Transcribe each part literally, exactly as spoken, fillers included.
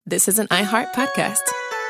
this is an iHeart podcast.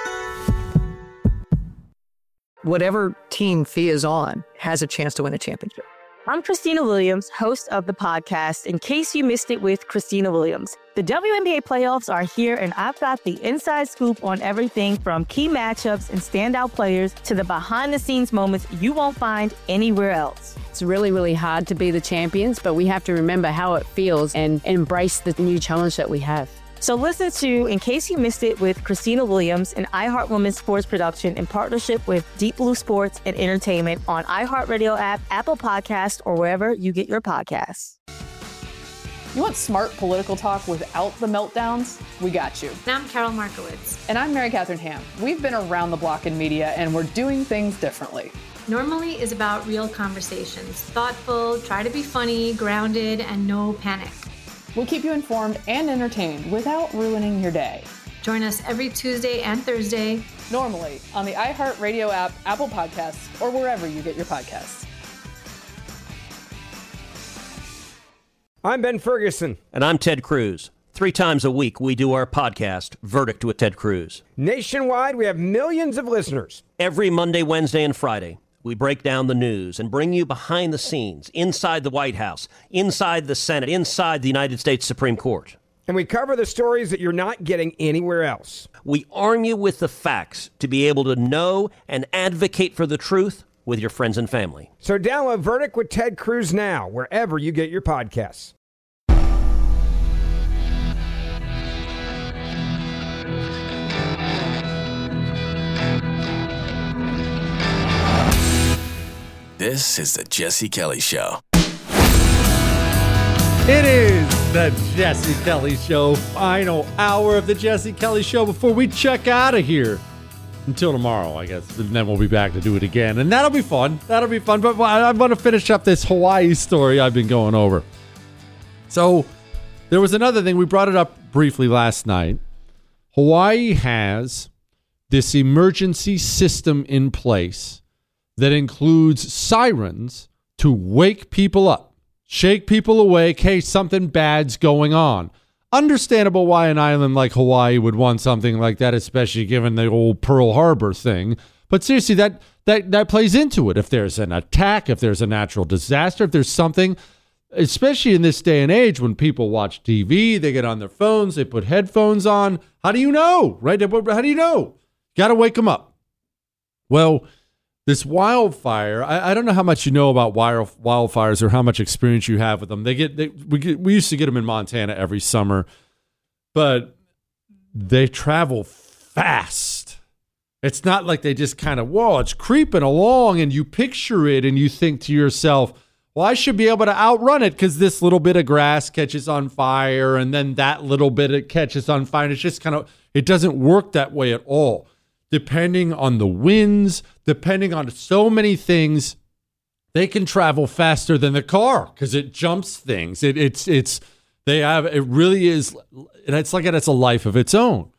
Whatever team Thea is on has a chance to win a championship. I'm Christina Williams, host of the podcast, In Case You Missed It with Christina Williams. The W N B A playoffs are here, and I've got the inside scoop on everything from key matchups and standout players to the behind-the-scenes moments you won't find anywhere else. It's really, really hard to be the champions, but we have to remember how it feels and embrace the new challenge that we have. So listen to In Case You Missed It with Christina Williams, an iHeart Women's Sports production in partnership with Deep Blue Sports and Entertainment on iHeartRadio app, Apple Podcasts, or wherever you get your podcasts. You want smart political talk without the meltdowns? We got you. And I'm Carol Markowitz. And I'm Mary Catherine Ham. We've been around the block in media, and we're doing things differently. Normally is about real conversations. Thoughtful, try to be funny, grounded, and no panic. We'll keep you informed and entertained without ruining your day. Join us every Tuesday and Thursday. Normally on the iHeartRadio app, Apple Podcasts, or wherever you get your podcasts. I'm Ben Ferguson. And I'm Ted Cruz. Three times a week, we do our podcast, Verdict with Ted Cruz. Nationwide, we have millions of listeners. Every Monday, Wednesday, and Friday, we break down the news and bring you behind the scenes, inside the White House, inside the Senate, inside the United States Supreme Court. And we cover the stories that you're not getting anywhere else. We arm you with the facts to be able to know and advocate for the truth with your friends and family. So download Verdict with Ted Cruz now, wherever you get your podcasts. This is the Jesse Kelly Show. It is the Jesse Kelly Show, final hour of the Jesse Kelly Show before we check out of here. Until tomorrow, I guess. And then we'll be back to do it again. And that'll be fun. That'll be fun. But I want to finish up this Hawaii story I've been going over. So there was another thing. We brought it up briefly last night. Hawaii has this emergency system in place that includes sirens to wake people up, shake people awake, hey, something bad's going on. Understandable why an island like Hawaii would want something like that, especially given the old Pearl Harbor thing. But seriously, that that that plays into it. If there's an attack, if there's a natural disaster, if there's something, especially in this day and age when people watch T V, they get on their phones, they put headphones on. How do you know, right? How do you know? Got to wake them up. Well, this wildfire, I, I don't know how much you know about wild, wildfires or how much experience you have with them. They get, they, we get, we used to get them in Montana every summer, but they travel fast. It's not like they just kind of, whoa, it's creeping along, and you picture it and you think to yourself, well, I should be able to outrun it because this little bit of grass catches on fire and then that little bit it catches on fire. And it's just kind of, it doesn't work that way at all. Depending on the winds, depending on so many things, they can travel faster than the car because it jumps things. It, it's, it's, they have, it really is, and it's like it's a life of its own.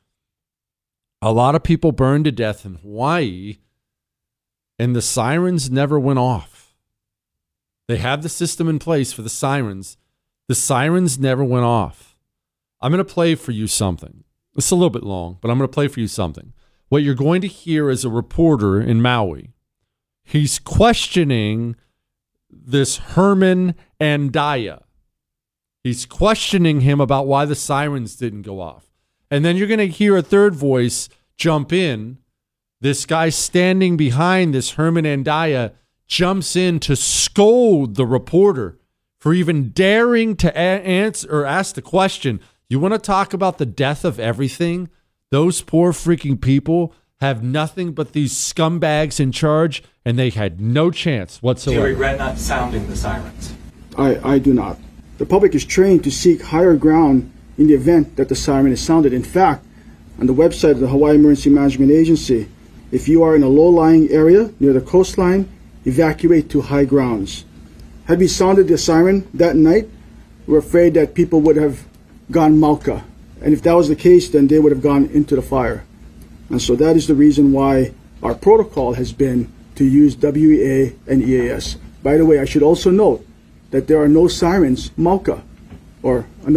A lot of people burned to death in Hawaii, and the sirens never went off. They have the system in place for the sirens. The sirens never went off. I'm going to play for you something. It's a little bit long, but I'm going to play for you something. What you're going to hear is a reporter in Maui. He's questioning this Herman Andaya. He's questioning him about why the sirens didn't go off. And then you're going to hear a third voice jump in. This guy standing behind this Herman Andaya jumps in to scold the reporter for even daring to a- answer or ask the question. You want to talk about the death of everything? Those poor freaking people have nothing but these scumbags in charge, and they had no chance whatsoever. Do you regret not sounding the sirens? I, I do not. The public is trained to seek higher ground in the event that the siren is sounded. In fact, on the website of the Hawaii Emergency Management Agency, if you are in a low-lying area near the coastline, evacuate to high grounds. Had we sounded the siren that night, we're afraid that people would have gone Mauka. And if that was the case, then they would have gone into the fire. And so that is the reason why our protocol has been to use W E A and E A S. By the way, I should also note that there are no sirens Mauka or on the Mauka.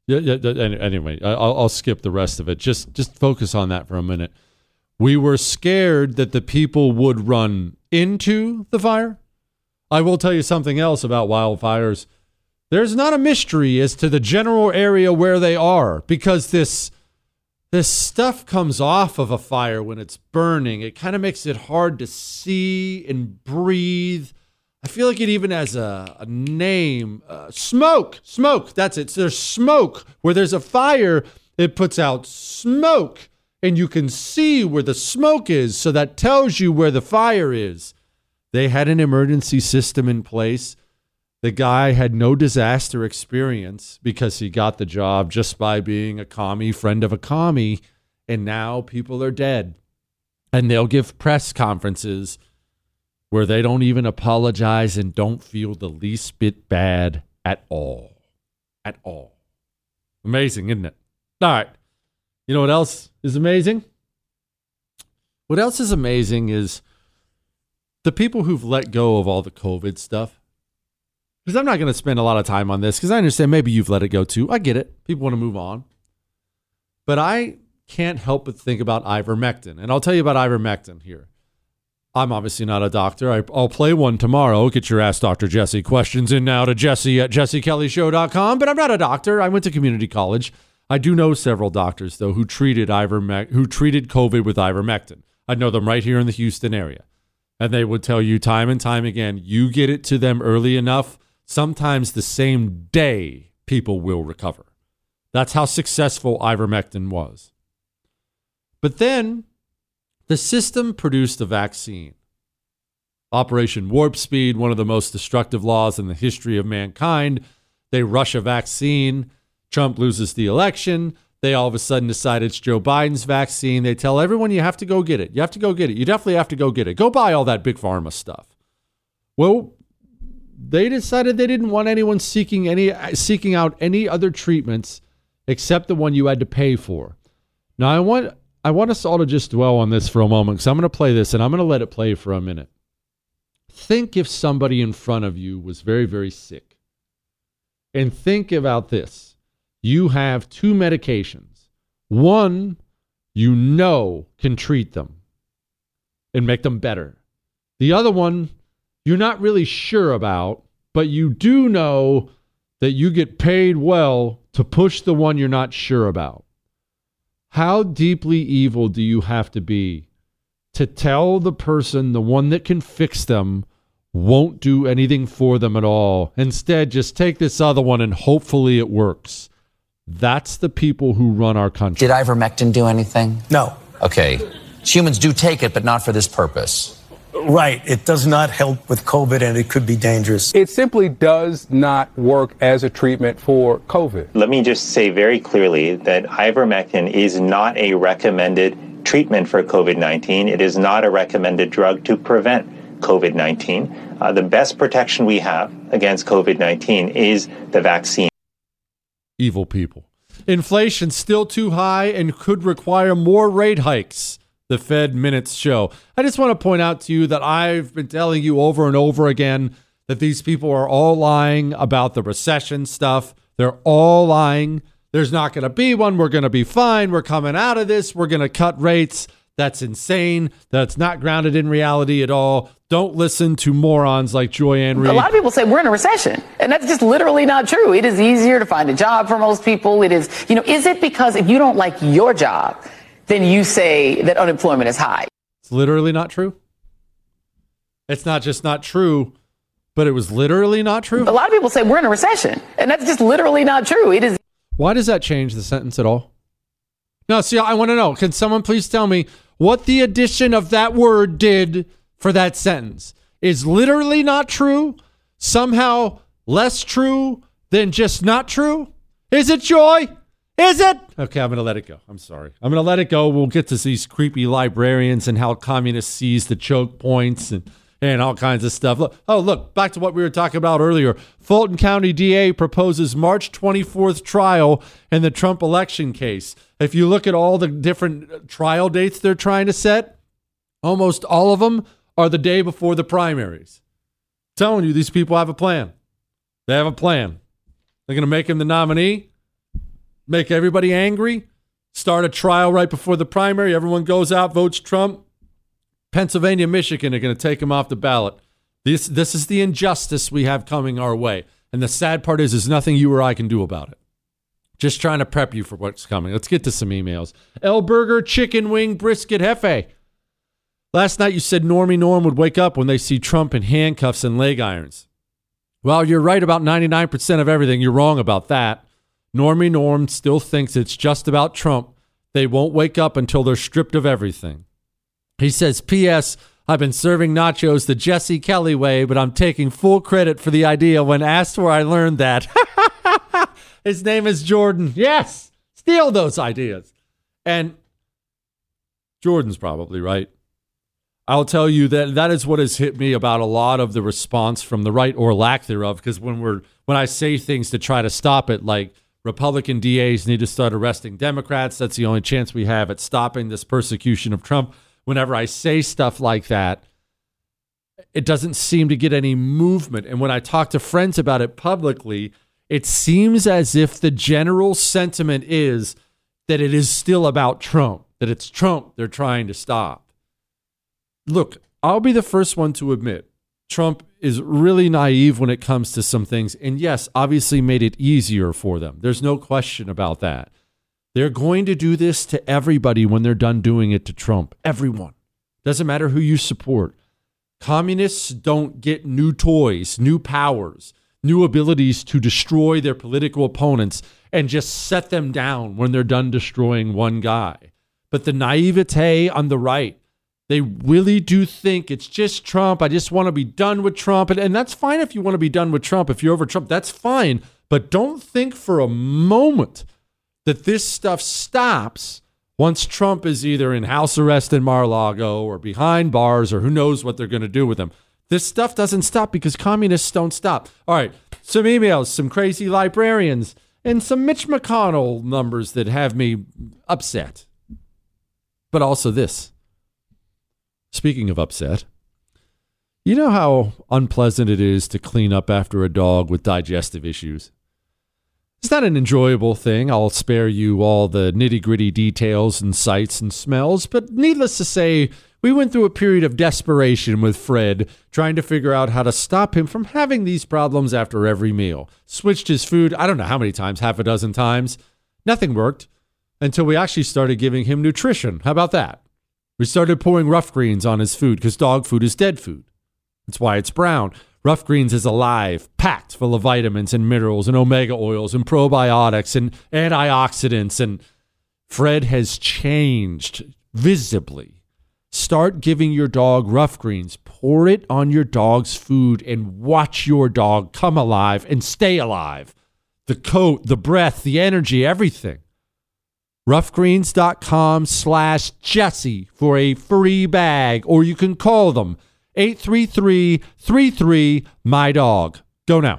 Yeah, yeah. Anyway, I'll, I'll skip the rest of it. Just, just focus on that for a minute. We were scared that the people would run into the fire. I will tell you something else about wildfires. There's not a mystery as to the general area where they are, because this this stuff comes off of a fire when it's burning. It kind of makes it hard to see and breathe. I feel like it even has a, a name. Uh, smoke. Smoke. That's it. So there's smoke. Where there's a fire, it puts out smoke. And you can see where the smoke is. So that tells you where the fire is. They had an emergency system in place. The guy had no disaster experience because he got the job just by being a commie, friend of a commie. And now people are dead. And they'll give press conferences where they don't even apologize and don't feel the least bit bad at all. At all. Amazing, isn't it? All right. You know what else is amazing? What else is amazing is the people who've let go of all the COVID stuff. Because I'm not going to spend a lot of time on this because I understand maybe you've let it go too. I get it. People want to move on. But I can't help but think about ivermectin. And I'll tell you about ivermectin here. I'm obviously not a doctor. I, I'll play one tomorrow. Get your Ask Doctor Jesse questions in now to Jesse at jesse kelly show dot com. But I'm not a doctor. I went to community college. I do know several doctors, though, who treated ivermec- who treated COVID with ivermectin. I know them right here in the Houston area. And they would tell you time and time again, you get it to them early enough, sometimes the same day people will recover. That's how successful ivermectin was. But then the system produced a vaccine. Operation Warp Speed, one of the most destructive laws in the history of mankind. They rush a vaccine. Trump loses the election. They all of a sudden decide it's Joe Biden's vaccine. They tell everyone you have to go get it. You have to go get it. You definitely have to go get it. Go buy all that big pharma stuff. Well, they decided they didn't want anyone seeking any seeking out any other treatments except the one you had to pay for. Now, I want I want us all to just dwell on this for a moment because I'm going to play this and I'm going to let it play for a minute. Think if somebody in front of you was very, very sick. And think about this. You have two medications. One, you know, can treat them and make them better. The other one, you're not really sure about, but you do know that you get paid well to push the one you're not sure about. How deeply evil do you have to be to tell the person the one that can fix them won't do anything for them at all? Instead, just take this other one and hopefully it works. That's the people who run our country. Did ivermectin do anything? No. Okay. Humans do take it, but not for this purpose. Right. It does not help with COVID, and it could be dangerous. It simply does not work as a treatment for COVID. Let me just say very clearly that ivermectin is not a recommended treatment for COVID nineteen. It is not a recommended drug to prevent COVID nineteen. Uh, the best protection we have against COVID nineteen is the vaccine. Evil people. Inflation's still too high and could require more rate hikes. The Fed Minutes show. I just want to point out to you that I've been telling you over and over again that these people are all lying about the recession stuff. They're all lying. There's not going to be one. We're going to be fine. We're coming out of this. We're going to cut rates. That's insane. That's not grounded in reality at all. Don't listen to morons like Joy-Ann Reid. A lot of people say we're in a recession, and that's just literally not true. It is easier to find a job for most people. It is, you know, is it because if you don't like your job, then you say that unemployment is high? It's literally not true. It's not just not true, but it was literally not true. A lot of people say we're in a recession, and that's just literally not true. It is. Why does that change the sentence at all? No, see, I want to know. Can someone please tell me what the addition of that word did for that sentence? Is literally not true somehow less true than just not true? Is it, Joy? Is it? Okay, I'm going to let it go. I'm sorry. I'm going to let it go. We'll get to these creepy librarians and how communists seize the choke points and, and all kinds of stuff. Look, oh, look, back to what we were talking about earlier. Fulton County D A proposes March twenty-fourth trial in the Trump election case. If you look at all the different trial dates they're trying to set, almost all of them are the day before the primaries. I'm telling you, these people have a plan. They have a plan. They're going to make him the nominee. make everybody angry, start a trial right before the primary, everyone goes out, votes Trump. Pennsylvania, Michigan are going to take him off the ballot. This this is the injustice we have coming our way. And the sad part is there's nothing you or I can do about it. Just trying to prep you for what's coming. Let's get to some emails. El Burger, Chicken Wing, Brisket, Hefe. Last night you said Normie Norm would wake up when they see Trump in handcuffs and leg irons. Well, you're right about ninety-nine percent of everything. You're wrong about that. Normie Norm still thinks it's just about Trump. They won't wake up until they're stripped of everything. He says, P S I've been serving nachos the Jesse Kelly way, but I'm taking full credit for the idea when asked where I learned that. His name is Jordan. Yes, steal those ideas. And Jordan's probably right. I'll tell you that that is what has hit me about a lot of the response from the right or lack thereof, because when we're when I say things to try to stop it, like Republican D As need to start arresting Democrats, that's the only chance we have at stopping this persecution of Trump. Whenever I say stuff like that, it doesn't seem to get any movement. And when I talk to friends about it publicly, it seems as if the general sentiment is that it is still about Trump, that it's Trump they're trying to stop. Look, I'll be the first one to admit Trump is really naive when it comes to some things. And yes, obviously made it easier for them. There's no question about that. They're going to do this to everybody when they're done doing it to Trump. Everyone. Doesn't matter who you support. Communists don't get new toys, new powers, new abilities to destroy their political opponents and just set them down when they're done destroying one guy. But the naivete on the right, they really do think it's just Trump. I just want to be done with Trump. And, and that's fine if you want to be done with Trump. If you're over Trump, that's fine. But don't think for a moment that this stuff stops once Trump is either in house arrest in Mar-a-Lago or behind bars or who knows what they're going to do with him. This stuff doesn't stop because communists don't stop. All right, some emails, some crazy librarians, and some Mitch McConnell numbers that have me upset. But also this. Speaking of upset, you know how unpleasant it is to clean up after a dog with digestive issues? It's not an enjoyable thing. I'll spare you all the nitty-gritty details and sights and smells, but needless to say, we went through a period of desperation with Fred, trying to figure out how to stop him from having these problems after every meal. Switched his food, I don't know how many times, half a dozen times. Nothing worked until we actually started giving him nutrition. How about that? We started pouring Rough Greens on his food because dog food is dead food. That's why it's brown. Rough Greens is alive, packed full of vitamins and minerals and omega oils and probiotics and antioxidants. And Fred has changed visibly. Start giving your dog Rough Greens. Pour it on your dog's food and watch your dog come alive and stay alive. The coat, the breath, the energy, everything. roughgreens.com slash Jesse for a free bag, or you can call them eight three three, three three, my dog. Go now.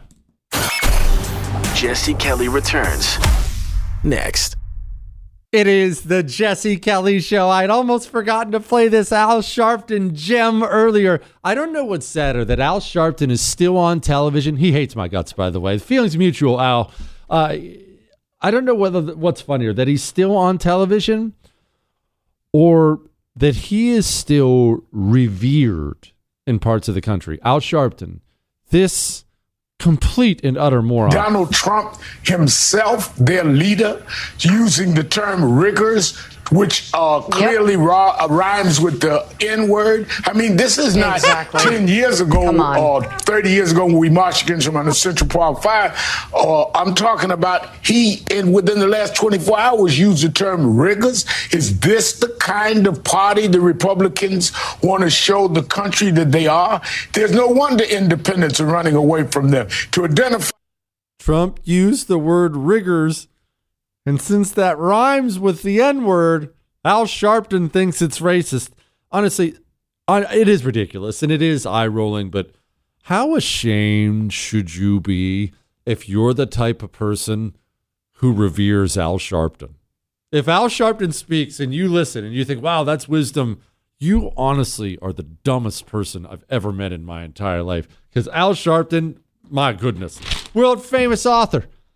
Jesse Kelly returns next. It is the Jesse Kelly Show. I'd almost forgotten to play this Al Sharpton gem earlier. I don't know what's sadder, that Al Sharpton is still on television. He hates my guts, by the way. The feeling's mutual, Al. Uh, I don't know whether what's funnier, that he's still on television or that he is still revered in parts of the country. Al Sharpton, this complete and utter moron. Donald Trump himself, their leader, using the term riggers, which uh, clearly yep. ra- uh, rhymes with the N-word. I mean, this is not exactly. ten years ago or thirty years ago when we marched against him on the Central Park Five. Uh, I'm talking about he, in within the last twenty-four hours, used the term riggers. Is this the kind of party the Republicans want to show the country that they are? There's no wonder independents are running away from them. To identify. Trump used the word riggers. And since that rhymes with the N-word, Al Sharpton thinks it's racist. Honestly, it is ridiculous and it is eye-rolling, but how ashamed should you be if you're the type of person who reveres Al Sharpton? If Al Sharpton speaks and you listen and you think, wow, that's wisdom, you honestly are the dumbest person I've ever met in my entire life. Because Al Sharpton, my goodness, world-famous author.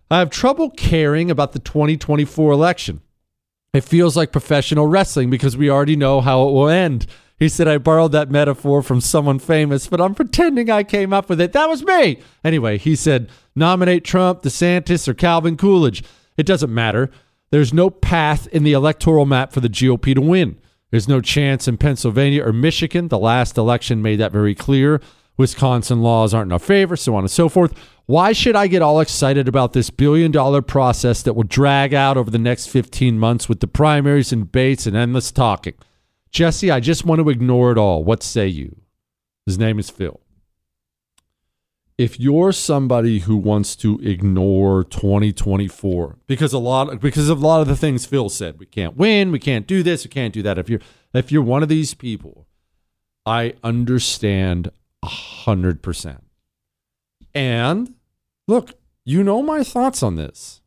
I have trouble caring about the twenty twenty-four election. It feels like professional wrestling because we already know how it will end. He said, I borrowed that metaphor from someone famous, but I'm pretending I came up with it. That was me. Anyway, he said, nominate Trump, DeSantis, or Calvin Coolidge. It doesn't matter. There's no path in the electoral map for the G O P to win. There's no chance in Pennsylvania or Michigan. The last election made that very clear. Wisconsin laws aren't in our favor, so on and so forth. Why should I get all excited about this billion dollar process that will drag out over the next fifteen months with the primaries and debates and endless talking? Jesse, I just want to ignore it all. What say you? His name is Phil. If you're somebody who wants to ignore twenty twenty-four because a lot because of a lot of the things Phil said, we can't win, we can't do this, we can't do that. If you're if you're one of these people, I understand a hundred percent. And look, you know my thoughts on this.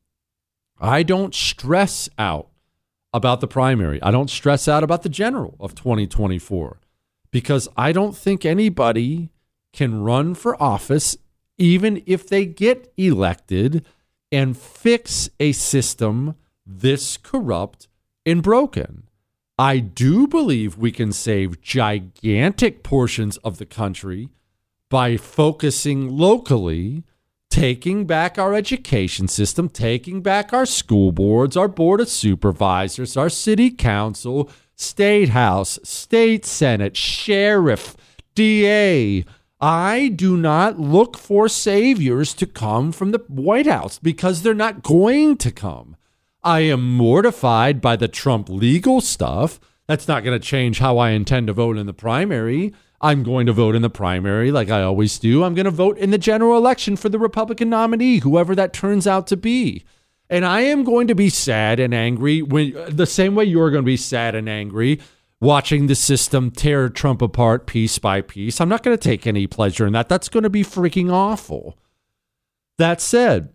I don't stress out about the primary. I don't stress out about the general of twenty twenty-four because I don't think anybody can run for office, even if they get elected, and fix a system this corrupt and broken. I do believe we can save gigantic portions of the country by focusing locally, taking back our education system, taking back our school boards, our board of supervisors, our city council, state house, state senate, sheriff, D A. I do not look for saviors to come from the White House because they're not going to come. I am mortified by the Trump legal stuff. That's not going to change how I intend to vote in the primary. I'm going to vote in the primary like I always do. I'm going to vote in the general election for the Republican nominee, whoever that turns out to be. And I am going to be sad and angry when the same way you're going to be sad and angry watching the system tear Trump apart piece by piece. I'm not going to take any pleasure in that. That's going to be freaking awful. That said,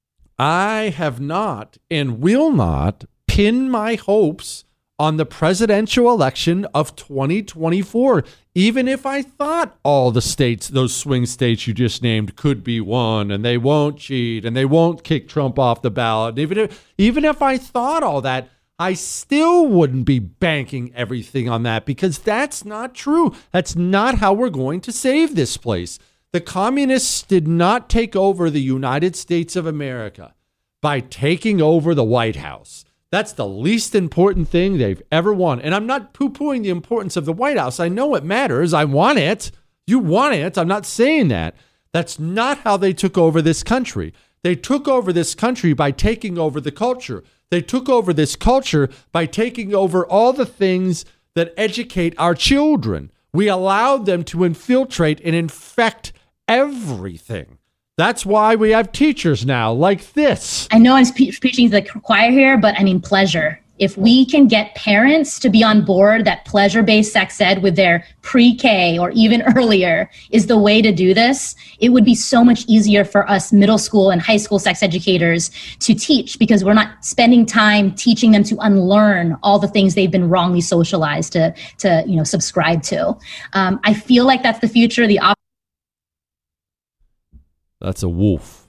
I have not and will not pin my hopes on the presidential election of twenty twenty-four, even if I thought all the states, those swing states you just named, could be won and they won't cheat and they won't kick Trump off the ballot. Even if, even if I thought all that, I still wouldn't be banking everything on that because that's not true. That's not how we're going to save this place. The communists did not take over the United States of America by taking over the White House. That's the least important thing they've ever won. And I'm not poo-pooing the importance of the White House. I know it matters. I want it. You want it. I'm not saying that. That's not how they took over this country. They took over this country by taking over the culture. They took over this culture by taking over all the things that educate our children. We allowed them to infiltrate and infect everything. That's why we have teachers now like this. I know I'm pre- preaching to the choir here, but I mean pleasure. If we can get parents to be on board that pleasure-based sex ed with their pre-K or even earlier is the way to do this, it would be so much easier for us middle school and high school sex educators to teach because we're not spending time teaching them to unlearn all the things they've been wrongly socialized to, to you know, subscribe to. Um, I feel like that's the future. The op- That's a wolf.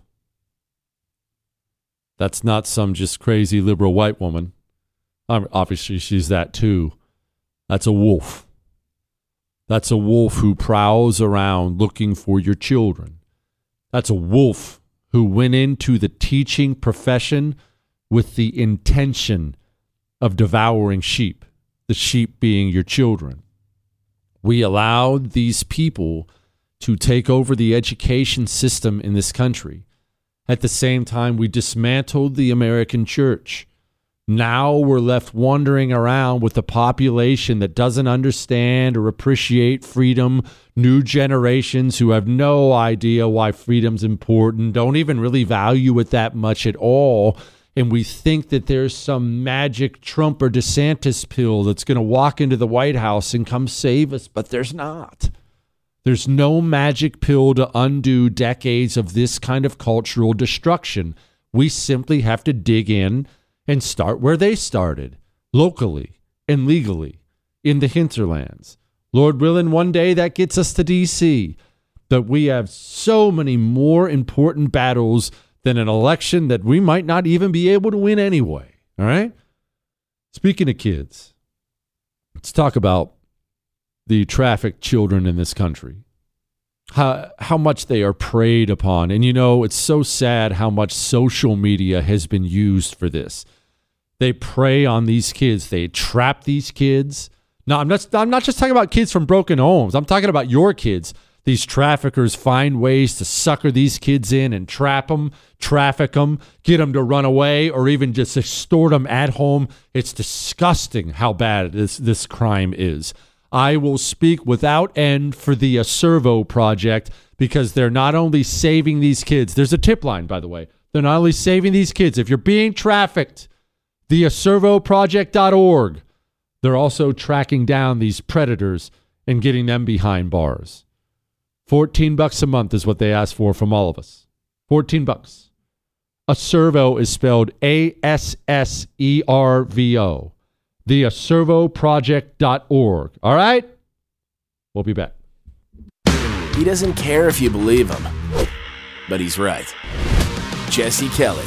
That's not some just crazy liberal white woman. Um, obviously, she's that too. That's a wolf. That's a wolf who prowls around looking for your children. That's a wolf who went into the teaching profession with the intention of devouring sheep, the sheep being your children. We allowed these people to take over the education system in this country. At the same time, we dismantled the American church. Now we're left wandering around with a population that doesn't understand or appreciate freedom, new generations who have no idea why freedom's important, don't even really value it that much at all, and we think that there's some magic Trump or DeSantis pill that's going to walk into the White House and come save us, but there's not. There's no magic pill to undo decades of this kind of cultural destruction. We simply have to dig in and start where they started, locally and legally, in the hinterlands. Lord willing, one day that gets us to D C. But we have so many more important battles than an election that we might not even be able to win anyway. All right? Speaking of kids, let's talk about the trafficked children in this country. How, how much they are preyed upon. And, you know, it's so sad how much social media has been used for this. They prey on these kids. They trap these kids. No, I'm not, I'm not just talking about kids from broken homes. I'm talking about your kids. These traffickers find ways to sucker these kids in and trap them, traffic them, get them to run away, or even just extort them at home. It's disgusting how bad this, this crime is. I will speak without end for the Acervo Project because they're not only saving these kids. There's a tip line, by the way. They're not only saving these kids. If you're being trafficked, the acervo project dot org. They're also tracking down these predators and getting them behind bars. fourteen bucks a month is what they ask for from all of us. fourteen bucks. Acervo is spelled A S S E R V O. the acervo project dot org. All right? We'll be back. He doesn't care if you believe him, but he's right. Jesse Kelly.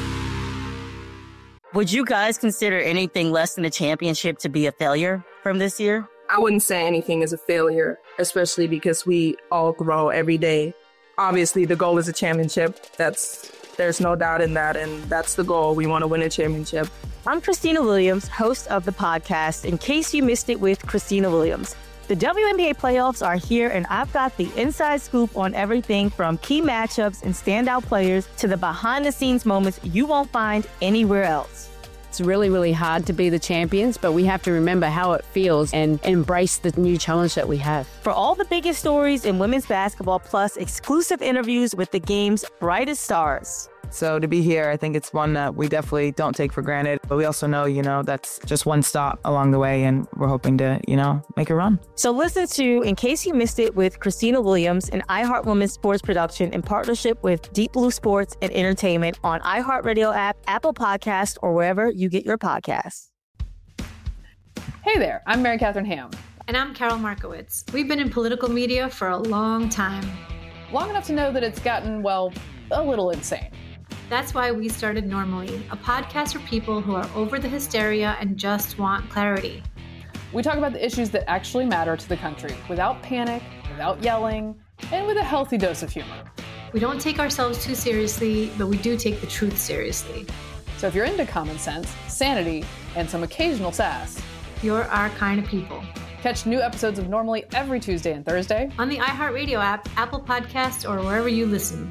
Would you guys consider anything less than a championship to be a failure from this year? I wouldn't say anything is a failure, especially because we all grow every day. Obviously, the goal is a championship. That's there's no doubt in that, and that's the goal. We want to win a championship. I'm Christina Williams, host of the podcast, In Case You Missed It with Christina Williams. The W N B A playoffs are here, and I've got the inside scoop on everything from key matchups and standout players to the behind-the-scenes moments you won't find anywhere else. It's really, really hard to be the champions, but we have to remember how it feels and embrace the new challenge that we have. For all the biggest stories in women's basketball, plus exclusive interviews with the game's brightest stars. So to be here, I think it's one that we definitely don't take for granted. But we also know, you know, that's just one stop along the way, and we're hoping to, you know, make a run. So listen to In Case You Missed It with Christina Williams, an iHeart Women's sports production in partnership with Deep Blue Sports and Entertainment on iHeartRadio app, Apple Podcast, or wherever you get your podcasts. Hey there, I'm Mary Catherine Ham. And I'm Carol Markowitz. We've been in political media for a long time. Long enough to know that it's gotten, well, a little insane. That's why we started Normally, a podcast for people who are over the hysteria and just want clarity. We talk about the issues that actually matter to the country without panic, without yelling, and with a healthy dose of humor. We don't take ourselves too seriously, but we do take the truth seriously. So if you're into common sense, sanity, and some occasional sass, you're our kind of people. Catch new episodes of Normally every Tuesday and Thursday on the iHeartRadio app, Apple Podcasts, or wherever you listen.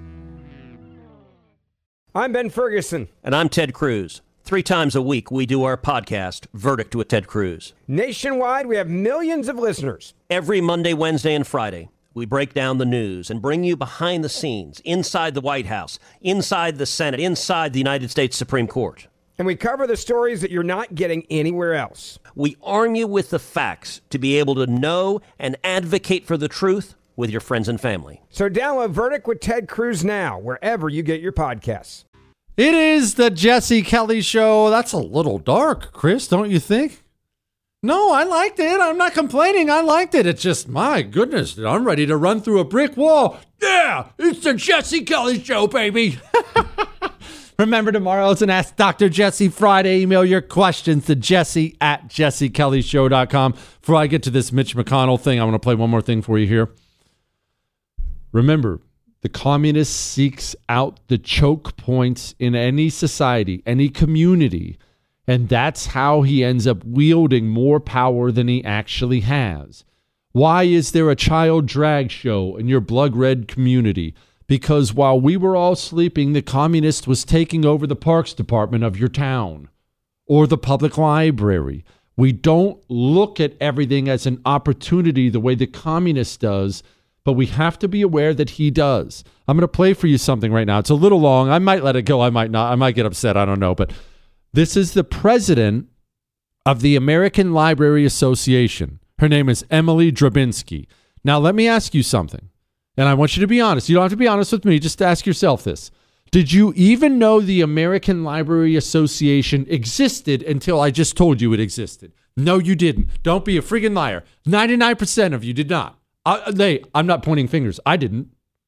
I'm Ben Ferguson. And I'm Ted Cruz. Three times a week, we do our podcast, Verdict with Ted Cruz. Nationwide, we have millions of listeners. Every Monday, Wednesday, and Friday, we break down the news and bring you behind the scenes, inside the White House, inside the Senate, inside the United States Supreme Court. And we cover the stories that you're not getting anywhere else. We arm you with the facts to be able to know and advocate for the truth with your friends and family. So download Verdict with Ted Cruz now, wherever you get your podcasts. It is the Jesse Kelly Show. That's a little dark, Chris, don't you think? No, I liked it. I'm not complaining. I liked it. It's just, my goodness, I'm ready to run through a brick wall. Yeah, it's the Jesse Kelly Show, baby. Remember, tomorrow is an Ask Doctor Jesse Friday. Email your questions to jesse at jesse kelly show dot com. Before I get to this Mitch McConnell thing, I want to play one more thing for you here. Remember, the communist seeks out the choke points in any society, any community, and that's how he ends up wielding more power than he actually has. Why is there a child drag show in your blood red community? Because while we were all sleeping, the communist was taking over the parks department of your town or the public library. We don't look at everything as an opportunity the way the communist does, but we have to be aware that he does. I'm going to play for you something right now. It's a little long. I might let it go. I might not. I might get upset. I don't know. But this is the president of the American Library Association. Her name is Emily Drabinski. Now, let me ask you something. And I want you to be honest. You don't have to be honest with me. Just ask yourself this. Did you even know the American Library Association existed until I just told you it existed? No, you didn't. Don't be a friggin' liar. ninety-nine percent of you did not. I, they, I'm not pointing fingers. I didn't.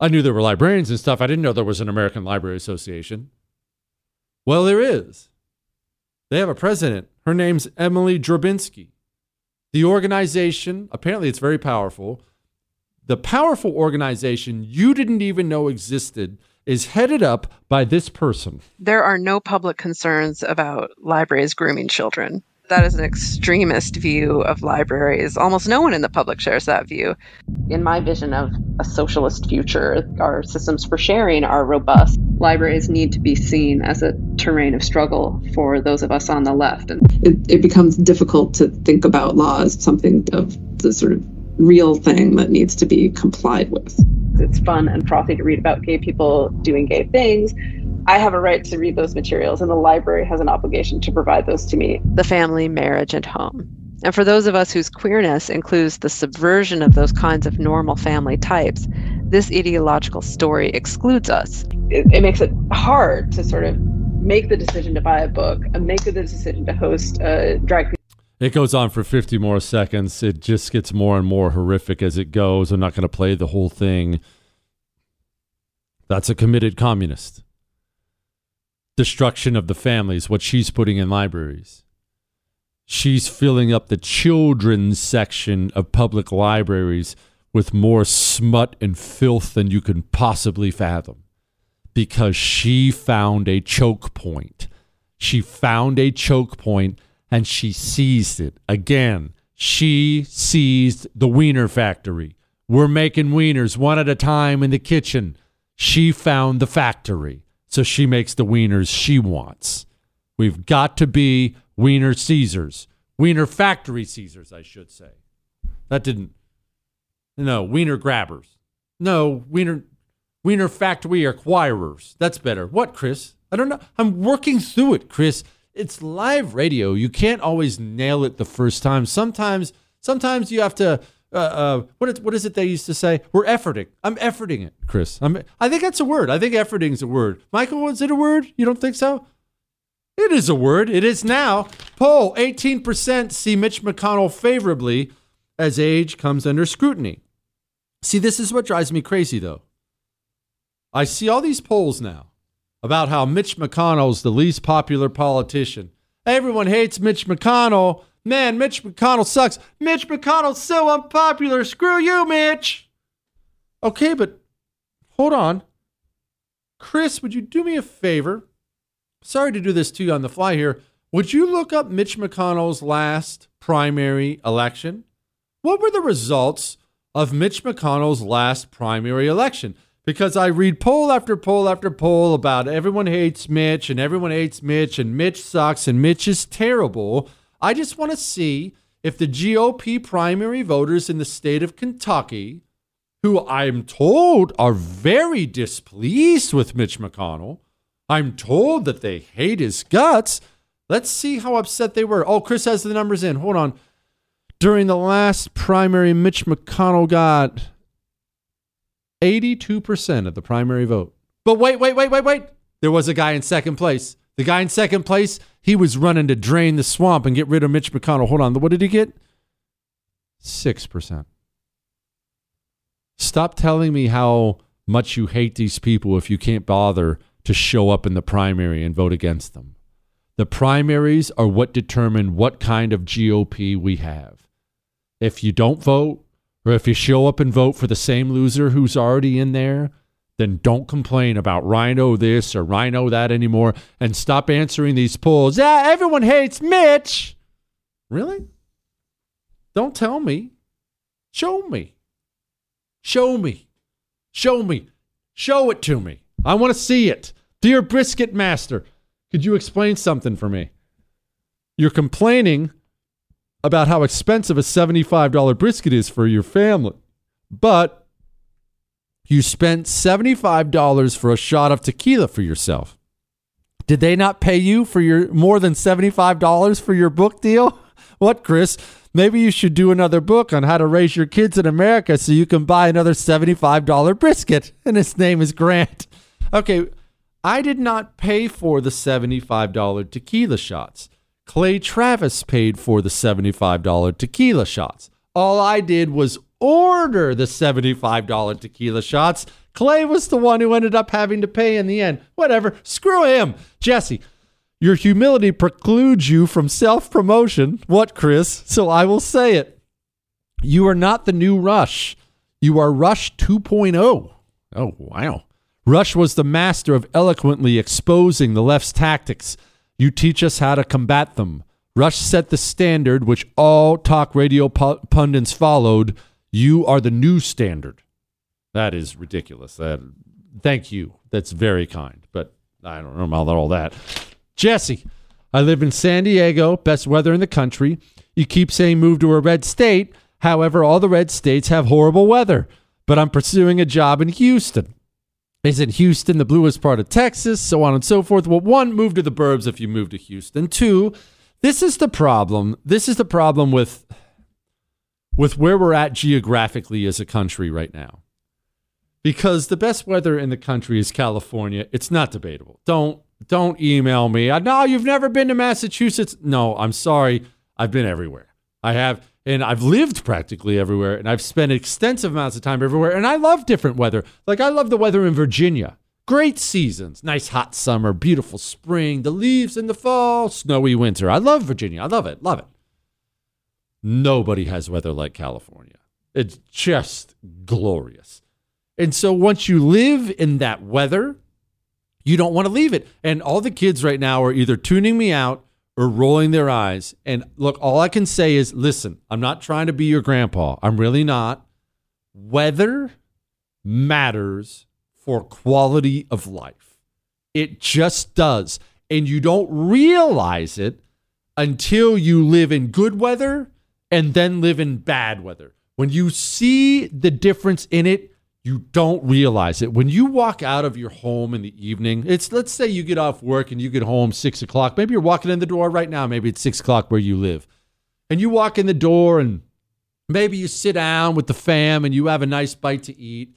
I knew there were librarians and stuff. I didn't know there was an American Library Association. Well, there is. They have a president. Her name's Emily Drabinski. The organization, apparently it's very powerful. The powerful organization you didn't even know existed is headed up by this person. There are no public concerns about libraries grooming children. That is an extremist view of libraries. Almost no one in the public shares that view. In my vision of a socialist future, our systems for sharing are robust. Libraries need to be seen as a terrain of struggle for those of us on the left. And it, it becomes difficult to think about law as something of the sort of real thing that needs to be complied with. It's fun and frothy to read about gay people doing gay things. I have a right to read those materials, and the library has an obligation to provide those to me. The family, marriage, and home. And for those of us whose queerness includes the subversion of those kinds of normal family types, this ideological story excludes us. It, it makes it hard to sort of make the decision to buy a book and make the decision to host a drag queen. It goes on for fifty more seconds. It just gets more and more horrific as it goes. I'm not going to play the whole thing. That's a committed communist. Destruction of the family is what she's putting in libraries. She's filling up the children's section of public libraries with more smut and filth than you can possibly fathom, because she found a choke point. She found a choke point and she seized it. Again, she seized the wiener factory. We're making wieners one at a time in the kitchen. She found the factory, so she makes the wieners she wants. We've got to be wiener Caesars. Wiener factory Caesars, I should say. That didn't... No, wiener grabbers. No, wiener, wiener factory acquirers. That's better. What, Chris? I don't know. I'm working through it, Chris. It's live radio. You can't always nail it the first time. Sometimes, sometimes you have to. Uh, uh, what is, what is it they used to say? We're efforting. I'm efforting it, Chris. I'm. I think that's a word. I think efforting is a word. Michael, is it a word? You don't think so? It is a word. It is now. Poll: eighteen percent see Mitch McConnell favorably as age comes under scrutiny. See, this is what drives me crazy, though. I see all these polls now about how Mitch McConnell's the least popular politician. Everyone hates Mitch McConnell. Man, Mitch McConnell sucks. Mitch McConnell's so unpopular. Screw you, Mitch. Okay, but hold on. Chris, would you do me a favor? Sorry to do this to you on the fly here. Would you look up Mitch McConnell's last primary election? What were the results of Mitch McConnell's last primary election? Because I read poll after poll after poll about everyone hates Mitch and everyone hates Mitch and Mitch sucks and Mitch is terrible. I just want to see if the G O P primary voters in the state of Kentucky, who I'm told are very displeased with Mitch McConnell, I'm told that they hate his guts. Let's see how upset they were. Oh, Chris has the numbers in. Hold on. During the last primary, Mitch McConnell got eighty-two percent of the primary vote. But wait, wait, wait, wait, wait. There was a guy in second place. The guy in second place, he was running to drain the swamp and get rid of Mitch McConnell. Hold on. What did he get? six percent. Stop telling me how much you hate these people if you can't bother to show up in the primary and vote against them. The primaries are what determine what kind of G O P we have. If you don't vote, or if you show up and vote for the same loser who's already in there, then don't complain about Rhino this or Rhino that anymore, and stop answering these polls. Yeah, everyone hates Mitch. Really? Don't tell me. Show me. Show me. Show me. Show it to me. I want to see it. Dear Brisket Master, could you explain something for me? You're complaining about how expensive a seventy-five dollars brisket is for your family, but you spent seventy-five dollars for a shot of tequila for yourself. Did they not pay you for your more than seventy-five dollars for your book deal? What, Chris? Maybe you should do another book on how to raise your kids in America so you can buy another seventy-five dollars brisket. And his name is Grant. Okay, I did not pay for the seventy-five dollars tequila shots. Clay Travis paid for the seventy-five dollars tequila shots. All I did was order the seventy-five dollars tequila shots. Clay was the one who ended up having to pay in the end. Whatever. Screw him. Jesse, your humility precludes you from self-promotion. What, Chris? So I will say it. You are not the new Rush. You are Rush two point oh. Oh, wow. Rush was the master of eloquently exposing the left's tactics. You teach us how to combat them. Rush set the standard which all talk radio pu- pundits followed. You are the new standard. That is ridiculous. That, thank you. That's very kind, but I don't know about all that. Jesse, I live in San Diego, best weather in the country. You keep saying move to a red state. However, all the red states have horrible weather, but I'm pursuing a job in Houston. Isn't Houston the bluest part of Texas? So on and so forth. Well, one, move to the burbs if you move to Houston. Two, this is the problem. This is the problem with, with where we're at geographically as a country right now. Because the best weather in the country is California. It's not debatable. Don't don't email me. I know you've never been to Massachusetts. No, I'm sorry. I've been everywhere. I have, and I've lived practically everywhere, and I've spent extensive amounts of time everywhere, and I love different weather. Like, I love the weather in Virginia. Great seasons. Nice hot summer, beautiful spring, the leaves in the fall, snowy winter. I love Virginia. I love it. Love it. Nobody has weather like California. It's just glorious. And so once you live in that weather, you don't want to leave it. And all the kids right now are either tuning me out or rolling their eyes. And look, all I can say is, listen, I'm not trying to be your grandpa. I'm really not. Weather matters for quality of life. It just does. And you don't realize it until you live in good weather and then live in bad weather. When you see the difference in it, you don't realize it. When you walk out of your home in the evening, it's, let's say you get off work and you get home six o'clock. Maybe you're walking in the door right now. Maybe it's six o'clock where you live. And you walk in the door and maybe you sit down with the fam and you have a nice bite to eat.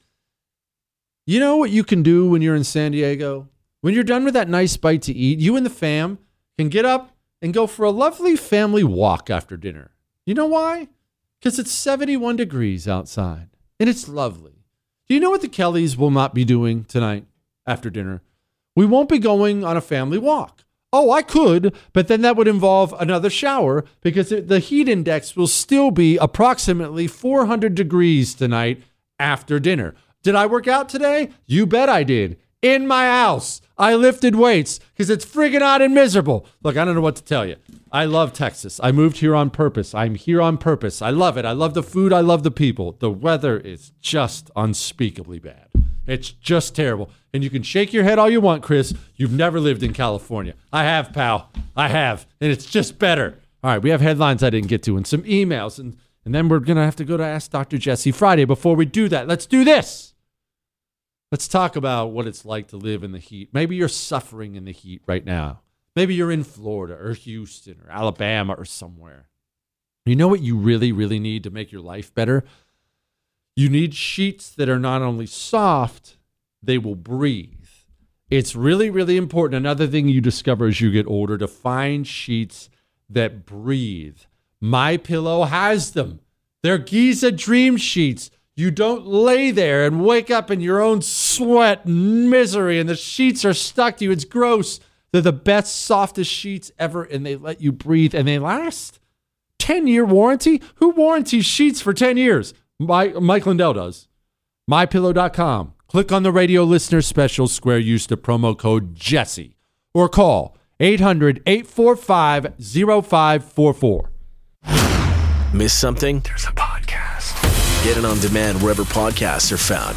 You know what you can do when you're in San Diego? When you're done with that nice bite to eat, you and the fam can get up and go for a lovely family walk after dinner. You know why? Because it's seventy-one degrees outside and it's lovely. Do you know what the Kellys will not be doing tonight after dinner? We won't be going on a family walk. Oh, I could, but then that would involve another shower because the heat index will still be approximately four hundred degrees tonight after dinner. Did I work out today? You bet I did. In my house. I lifted weights because it's friggin' hot and miserable. Look, I don't know what to tell you. I love Texas. I moved here on purpose. I'm here on purpose. I love it. I love the food. I love the people. The weather is just unspeakably bad. It's just terrible. And you can shake your head all you want, Chris. You've never lived in California. I have, pal. I have. And it's just better. All right, we have headlines I didn't get to and some emails. And, and then we're going to have to go to Ask Doctor Jesse Friday. Before we do that, let's do this. Let's talk about what it's like to live in the heat. Maybe you're suffering in the heat right now. Maybe you're in Florida or Houston or Alabama or somewhere. You know what you really, really need to make your life better? You need sheets that are not only soft, they will breathe. It's really, really important. Another thing you discover as you get older, to find sheets that breathe. MyPillow has them. They're Giza Dream Sheets. You don't lay there and wake up in your own sweat and misery and the sheets are stuck to you. It's gross. They're the best, softest sheets ever, and they let you breathe, and they last. ten-year warranty? Who warranties sheets for ten years? My, Mike Lindell does. My Pillow dot com. Click on the radio listener special square. Use the promo code Jesse. Or call eight hundred, eight four five, oh five four four. Miss something? There's a podcast. Get it on demand wherever podcasts are found.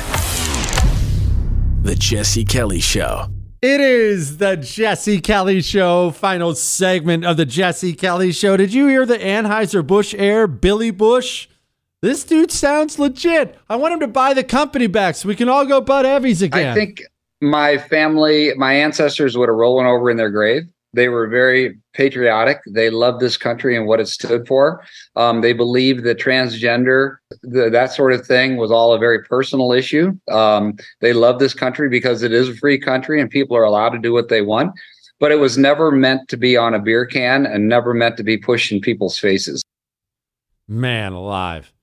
The Jesse Kelly Show. It is the Jesse Kelly Show, final segment of the Jesse Kelly Show. Did you hear the Anheuser-Busch Air, Billy Bush? This dude sounds legit. I want him to buy the company back so we can all go Bud Heavies again. I think my family, my ancestors would have rollen over in their grave. They were very patriotic. They loved this country and what it stood for. Um, they believed that transgender, the, that sort of thing was all a very personal issue. Um, they love this country because it is a free country and people are allowed to do what they want. But it was never meant to be on a beer can and never meant to be pushed in people's faces. Man alive.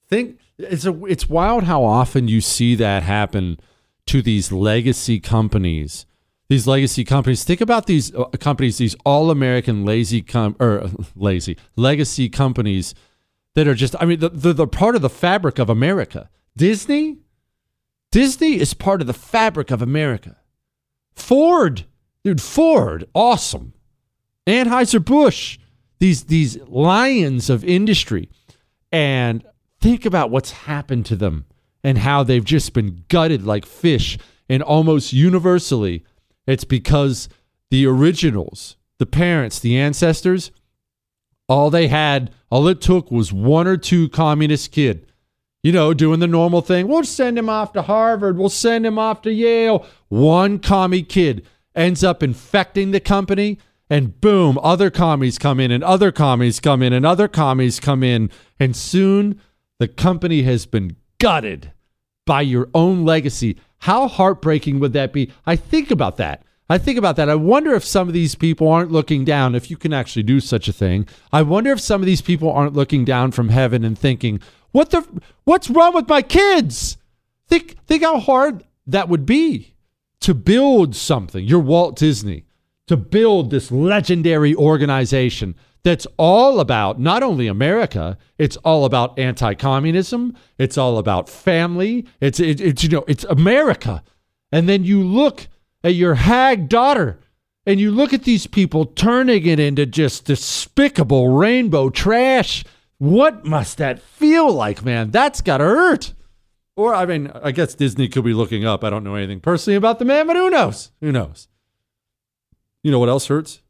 Think it's a it's wild how often you see that happen to these legacy companies. These legacy companies. Think about these uh, companies, these all-American lazy com or uh, lazy legacy companies that are just. I mean, they're, they're part of the fabric of America. Disney, Disney is part of the fabric of America. Ford, dude, Ford, awesome. Anheuser-Busch, these these lions of industry, and think about what's happened to them and how they've just been gutted like fish. And almost universally, it's because the originals, the parents, the ancestors, all they had, all it took was one or two communist kid, you know, doing the normal thing. We'll send him off to Harvard. We'll send him off to Yale. One commie kid ends up infecting the company, and boom, other commies come in, and other commies come in, and other commies come in, and soon the company has been gutted by your own legacy. How heartbreaking would that be? I think about that. I think about that. I wonder if some of these people aren't looking down, if you can actually do such a thing. I wonder if some of these people aren't looking down from heaven and thinking, what the, what's wrong with my kids? Think, think how hard that would be to build something. You're Walt Disney, to build this legendary organization that's all about not only America, it's all about anti-communism, it's all about family, it's, it, it's, you know, it's America. And then you look at your hag daughter, and you look at these people turning it into just despicable rainbow trash. What must that feel like, man? That's got to hurt. Or, I mean, I guess Disney could be looking up. I don't know anything personally about the man, but who knows? Who knows? You know what else hurts?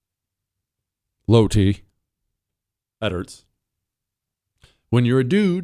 Low T. That hurts. When you're a dude,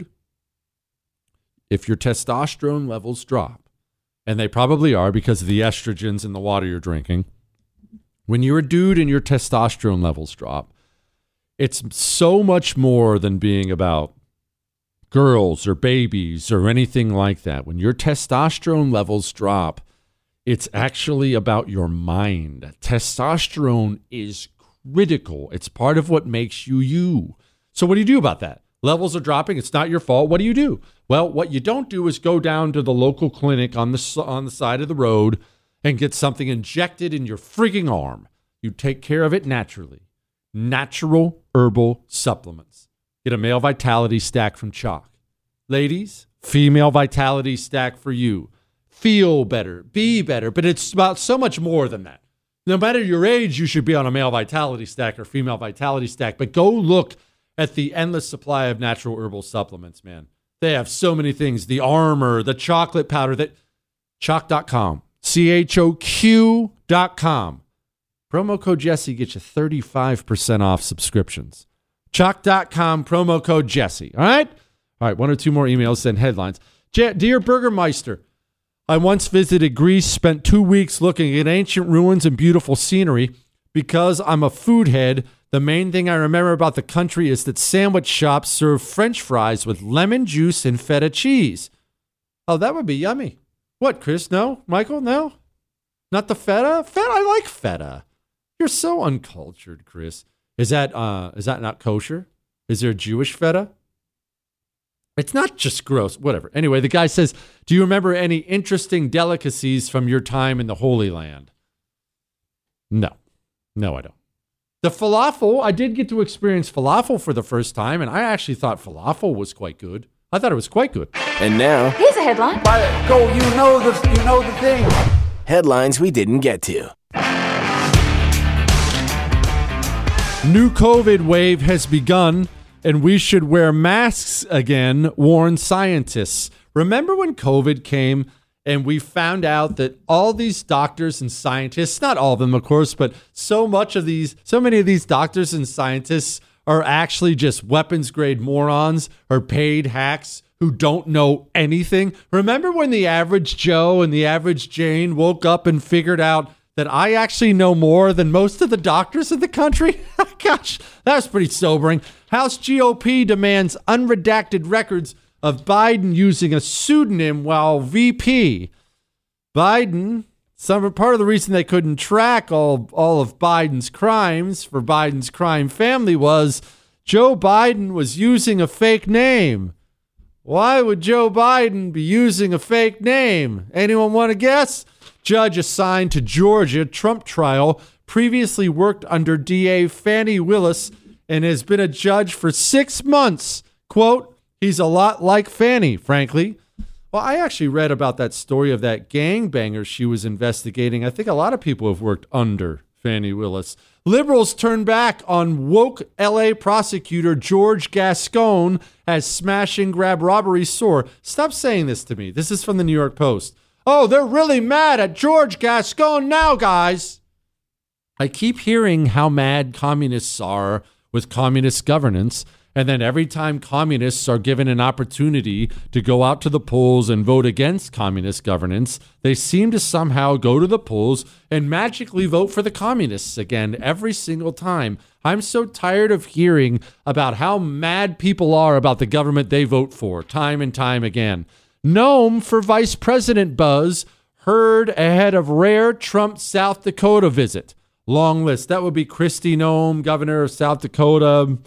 if your testosterone levels drop, and they probably are because of the estrogens in the water you're drinking, when you're a dude and your testosterone levels drop, it's so much more than being about girls or babies or anything like that. When your testosterone levels drop, it's actually about your mind. Testosterone is critical. It's part of what makes you you. So what do you do about that? Levels are dropping. It's not your fault. What do you do? Well, what you don't do is go down to the local clinic on the on the side of the road and get something injected in your freaking arm. You take care of it naturally. Natural herbal supplements. Get a male vitality stack from Chalk. Ladies, female vitality stack for you. Feel better, be better, but it's about so much more than that. No matter your age, you should be on a male vitality stack or female vitality stack, but go look at the endless supply of natural herbal supplements, man. They have so many things. The Armor, the chocolate powder, that Chalk dot com, C H O Q dot com. Promo code Jesse gets you thirty-five percent off subscriptions. Chalk dot com, promo code Jesse. All right? All right, one or two more emails, then headlines. Je- Dear Burgermeister, I once visited Greece, spent two weeks looking at ancient ruins and beautiful scenery. Because I'm a food head, the main thing I remember about the country is that sandwich shops serve French fries with lemon juice and feta cheese. Oh, that would be yummy. What, Chris? No? Michael? No? Not the feta? Feta? I like feta. You're so uncultured, Chris. Is that uh, is that not kosher? Is there Jewish feta? It's not just gross. Whatever. Anyway, the guy says, do you remember any interesting delicacies from your time in the Holy Land? No. No, I don't. The falafel, I did get to experience falafel for the first time, and I actually thought falafel was quite good. I thought it was quite good. And now, Here's a headline. go, you know the, you know the thing. Headlines we didn't get to. New COVID wave has begun, and we should wear masks again, warn scientists. Remember when COVID came and we found out that all these doctors and scientists, not all of them, of course, but so much of these, so many of these doctors and scientists are actually just weapons grade morons or paid hacks who don't know anything? Remember when the average Joe and the average Jane woke up and figured out that I actually know more than most of the doctors in the country? Gosh, that was pretty sobering. House G O P demands unredacted records of Biden using a pseudonym while V P. Biden, some part of the reason they couldn't track all, all of Biden's crimes for Biden's crime family was Joe Biden was using a fake name. Why would Joe Biden be using a fake name? Anyone want to guess? Judge assigned to Georgia Trump trial previously worked under D A Fani Willis and has been a judge for six months. Quote, he's a lot like Fani, frankly. Well, I actually read about that story of that gangbanger she was investigating. I think a lot of people have worked under Fani Willis. Liberals turn back on woke L A prosecutor George Gascon as smash and grab robbery soar. Stop saying this to me. This is from the New York Post. Oh, they're really mad at George Gascon now, guys. I keep hearing how mad communists are with communist governance, and then every time communists are given an opportunity to go out to the polls and vote against communist governance, they seem to somehow go to the polls and magically vote for the communists again every single time. I'm so tired of hearing about how mad people are about the government they vote for time and time again. Noem for vice president buzz heard ahead of rare Trump South Dakota visit. Long list. That would be Kristi Noem, governor of South Dakota.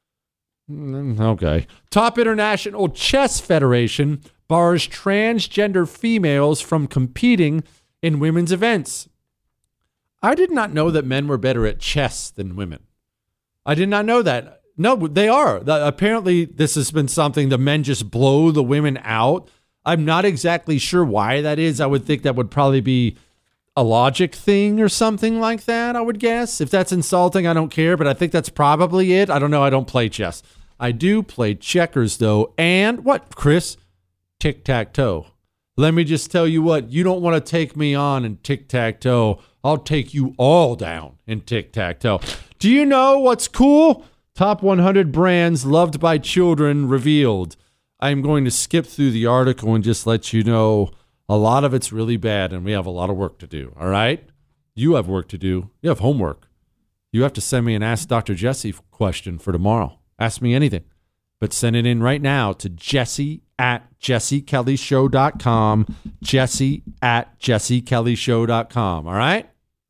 Okay. Top International Chess Federation bars transgender females from competing in women's events. I did not know that men were better at chess than women. I did not know that. No, they are. Apparently, this has been something the men just blow the women out. I'm not exactly sure why that is. I would think that would probably be a logic thing or something like that, I would guess. If that's insulting, I don't care, but I think that's probably it. I don't know. I don't play chess. I do play checkers, though. And what, Chris? Tic-tac-toe. Let me just tell you what. You don't want to take me on in tic-tac-toe. I'll take you all down in tic-tac-toe. Do you know what's cool? Top one hundred brands loved by children revealed. I'm going to skip through the article and just let you know a lot of it's really bad and we have a lot of work to do, all right? You have work to do. You have homework. You have to send me an Ask Doctor Jesse question for tomorrow. Ask me anything, but send it in right now to Jesse at jesse kelly show dot com, Jesse at jesse kelly show dot com, all right?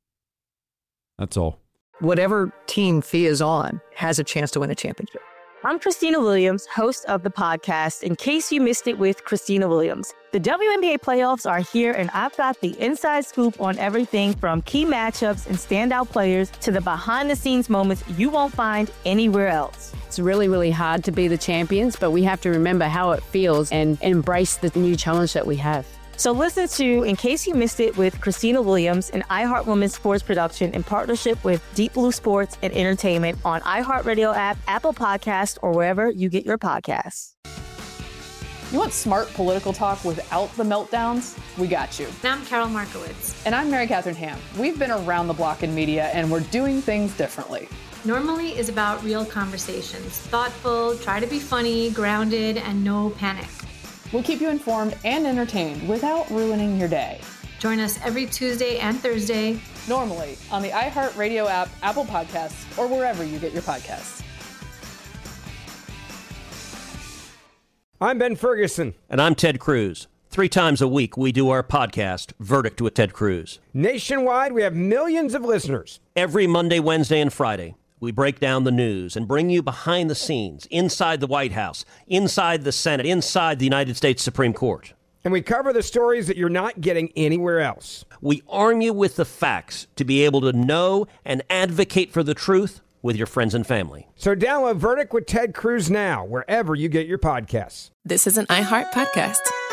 That's all. Whatever team Thea is on has a chance to win a championship. I'm Christina Williams, host of the podcast, In Case You Missed It with Christina Williams. The W N B A playoffs are here, and I've got the inside scoop on everything from key matchups and standout players to the behind-the-scenes moments you won't find anywhere else. It's really, really hard to be the champions, but we have to remember how it feels and embrace the new challenge that we have. So listen to In Case You Missed It with Christina Williams, an iHeart Women's sports production in partnership with Deep Blue Sports and Entertainment on iHeartRadio app, Apple Podcasts, or wherever you get your podcasts. You want smart political talk without the meltdowns? We got you. And I'm Carol Markowitz. And I'm Mary Catherine Ham. We've been around the block in media, and we're doing things differently. Normally is about real conversations. Thoughtful, try to be funny, grounded, and no panic. We'll keep you informed and entertained without ruining your day. Join us every Tuesday and Thursday. Normally on the iHeartRadio app, Apple Podcasts, or wherever you get your podcasts. I'm Ben Ferguson. And I'm Ted Cruz. Three times a week, we do our podcast, Verdict with Ted Cruz. Nationwide, we have millions of listeners. Every Monday, Wednesday, and Friday, we break down the news and bring you behind the scenes, inside the White House, inside the Senate, inside the United States Supreme Court. And we cover the stories that you're not getting anywhere else. We arm you with the facts to be able to know and advocate for the truth with your friends and family. So download Verdict with Ted Cruz now, wherever you get your podcasts. This is an iHeart podcast.